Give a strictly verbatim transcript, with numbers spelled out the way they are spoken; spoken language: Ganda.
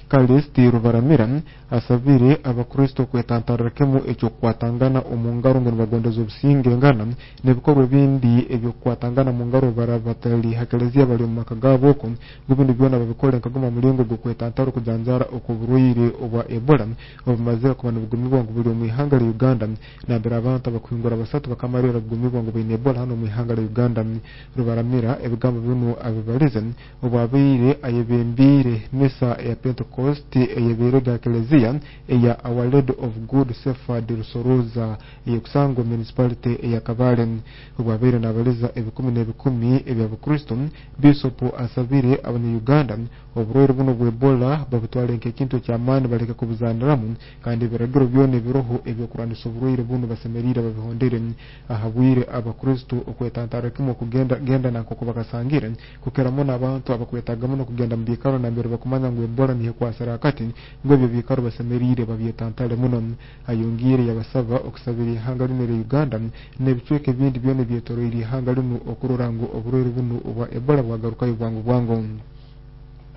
Kalisti Rubaramira asabire abakristo kwetantarakemu ekyo kwatangana omungaro ngo bagondeza obusinge ngana nebikorwa bindi ebyo kwatangana mu ngaro barabatali hakelezia bali mu makagabo ko gubindi byona babikole kagoma mulingo gwo kwetantara kujanjara okuburwire obwa Ebola obumaze kubana bugumibwa ngo buli mu ihanga lya Uganda na bira abantu bakwingura basatu bakamarira bugumibwa ngo bine Ebola hano mu ihanga lya Uganda. Rubaramira ebigambo bino abibalize obwabire ayebembire misa ya Pentecost eyebere ga Eklezia eya Our Lady of Good Shepherd Rusoroza eyokusango municipality eya Kabale obwabire nabaliza ebikumi n'ebikumi ebya Kristo Bishop asabire abanya Uganda oburwere buno bwa Ebola babutwale nk'ekintu ky'amani baleka kubuzandiramu kandi biragiro byone biroho ebyo kurandisa oburwere buno basemerira babihondere ahabwire abakristo okwetantara kimo kugenda genda nako kubakasangire kukeramo n'abantu abakwetagamo no kugenda mu bikaro na mbere bakumanya ngo Ebola nihe kwasara akati ngo ebyo bikaro basemerire babyetantale muno ayongire yabasaba okusabira ihanga lino lya Uganda n'ebicweke bindi byone byetoroire ihanga lino okurorango oburwere buno obwa Ebola bwagaruka bwangu bwangu.